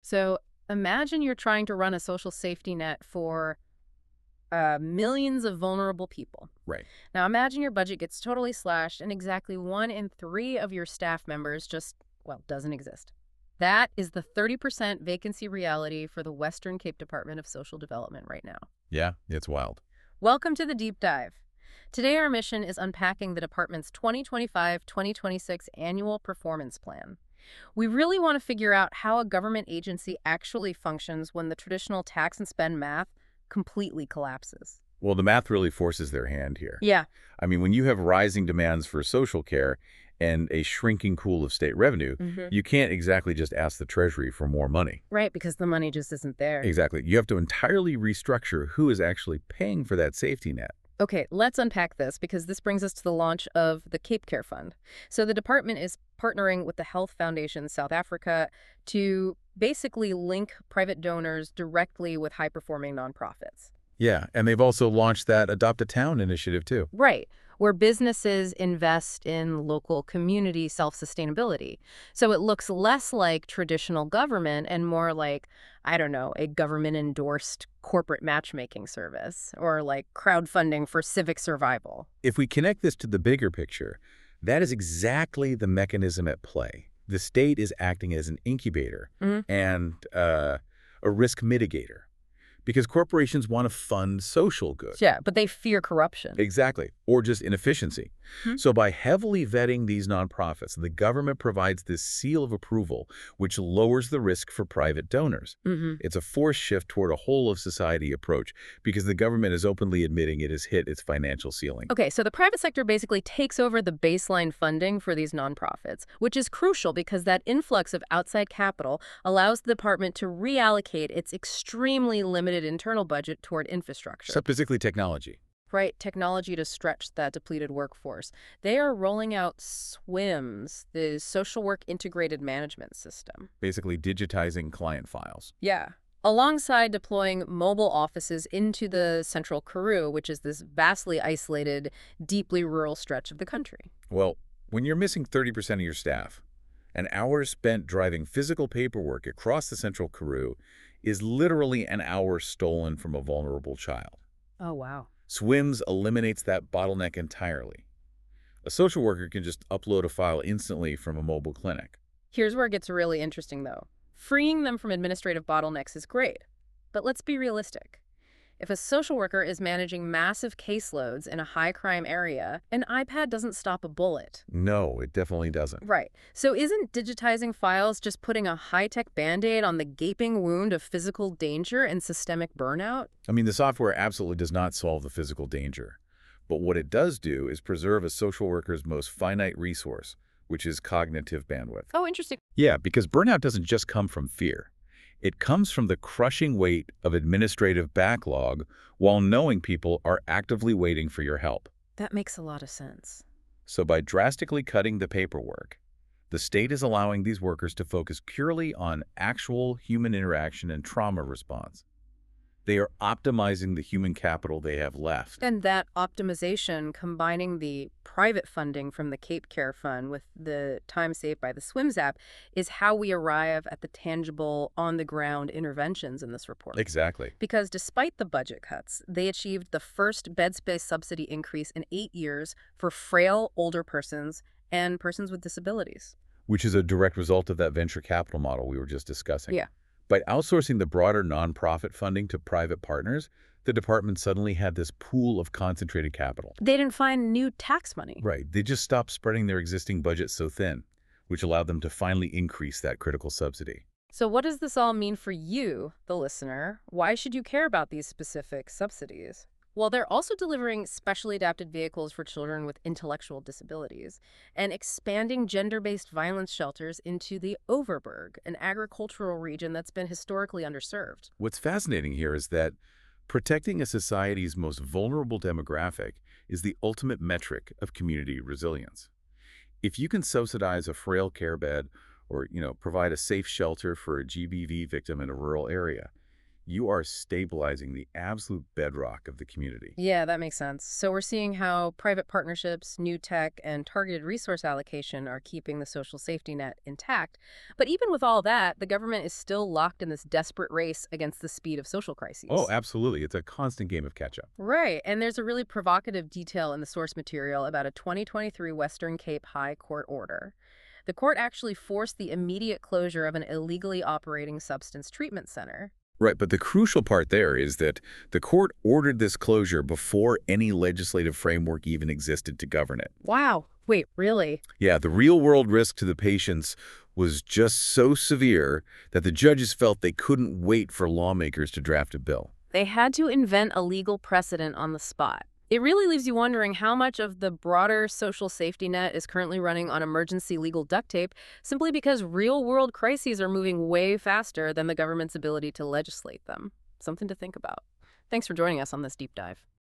So imagine you're trying to run a social safety net for millions of vulnerable people. Right. Now imagine your budget gets totally slashed and exactly 1 in 3 of your staff members just, well, doesn't exist. That is the 30% vacancy reality for the Western Cape Department of Social Development right now. Yeah, it's wild. Welcome to the Deep Dive. Today our mission is unpacking the department's 2025-2026 annual performance plan. We really want to figure out how a government agency actually functions when the traditional tax and spend math completely collapses. Well, the math really forces their hand here. Yeah, I mean, when you have rising demands for social care and a shrinking pool of state revenue, you can't exactly just ask the Treasury for more money. right, because the money just isn't there. Exactly. You have to entirely restructure who is actually paying for that safety net. Okay, let's unpack this because this brings us to the launch of the Cape Care Fund. So the department is partnering with the Health Foundation South Africa to basically link private donors directly with high-performing nonprofits. Yeah, and they've also launched that Adopt a Town initiative, too. Right, where businesses invest in local community self-sustainability. So it looks less like traditional government and more like, I don't know, a government-endorsed corporate matchmaking service or like crowdfunding for civic survival. If we connect this to the bigger picture, that is exactly the mechanism at play. The state is acting as an incubator and a risk mitigator because corporations want to fund social good. Yeah, but they fear corruption. Exactly, or just inefficiency. Hmm. So by heavily vetting these nonprofits, the government provides this seal of approval, which lowers the risk for private donors. It's a forced shift toward a whole-of-society approach because the government is openly admitting it has hit its financial ceiling. Okay, so the private sector basically takes over the baseline funding for these nonprofits, which is crucial because that influx of outside capital allows the department to reallocate its extremely limited internal budget toward infrastructure. So basically technology. Right, technology to stretch that depleted workforce. They are rolling out SWIMS, the Social Work Integrated Management System. Basically digitizing client files. Yeah. Alongside deploying mobile offices into the Central Karoo, which is this vastly isolated, deeply rural stretch of the country. Well, when you're missing 30% of your staff, an hour spent driving physical paperwork across the Central Karoo is literally an hour stolen from a vulnerable child. Oh, wow. SWIMS eliminates that bottleneck entirely. A social worker can just upload a file instantly from a mobile clinic. Here's where it gets really interesting, though. Freeing them from administrative bottlenecks is great, but let's be realistic. If a social worker is managing massive caseloads in a high-crime area, an iPad doesn't stop a bullet. No, it definitely doesn't. Right. So isn't digitizing files just putting a high-tech Band-Aid on the gaping wound of physical danger and systemic burnout? I mean, the software absolutely does not solve the physical danger. But what it does do is preserve a social worker's most finite resource, which is cognitive bandwidth. Oh, interesting. Yeah, because burnout doesn't just come from fear. It comes from the crushing weight of administrative backlog while knowing people are actively waiting for your help. That makes a lot of sense. So by drastically cutting the paperwork, the state is allowing these workers to focus purely on actual human interaction and trauma response. They are optimizing the human capital they have left. And that optimization, combining the private funding from the Cape Care Fund with the time saved by the SWIMS app, is how we arrive at the tangible, on-the-ground interventions in this report. Exactly. Because despite the budget cuts, they achieved the first bed space subsidy increase in 8 years for frail older persons and persons with disabilities. Which is a direct result of that venture capital model we were just discussing. Yeah. By outsourcing the broader nonprofit funding to private partners, the department suddenly had this pool of concentrated capital. They didn't find new tax money. Right. They just stopped spreading their existing budget so thin, which allowed them to finally increase that critical subsidy. So what does this all mean for you, the listener? Why should you care about these specific subsidies? Well, they're also delivering specially adapted vehicles for children with intellectual disabilities and expanding gender-based violence shelters into the Overberg, an agricultural region that's been historically underserved. What's fascinating here is that protecting a society's most vulnerable demographic is the ultimate metric of community resilience. If you can subsidize a frail care bed or, provide a safe shelter for a GBV victim in a rural area, You are stabilizing the absolute bedrock of the community. Yeah, that makes sense. So we're seeing how private partnerships, new tech, and targeted resource allocation are keeping the social safety net intact. But even with all that, the government is still locked in this desperate race against the speed of social Oh, crises. absolutely. It's a constant game of catch-up. Right, and there's a really provocative detail in the source material about a 2023 Western Cape High Court order. The court actually forced the immediate closure of an illegally operating substance treatment center. Right, but the crucial part there is that the court ordered this closure before any legislative framework even existed to govern it. Wow. Wait, really? Yeah, the real-world risk to the patients was just so severe that the judges felt they couldn't wait for lawmakers to draft a bill. They had to invent a legal precedent on the spot. It really leaves you wondering how much of the broader social safety net is currently running on emergency legal duct tape simply because real-world crises are moving way faster than the government's ability to legislate them. Something to think about. Thanks for joining us on this deep dive.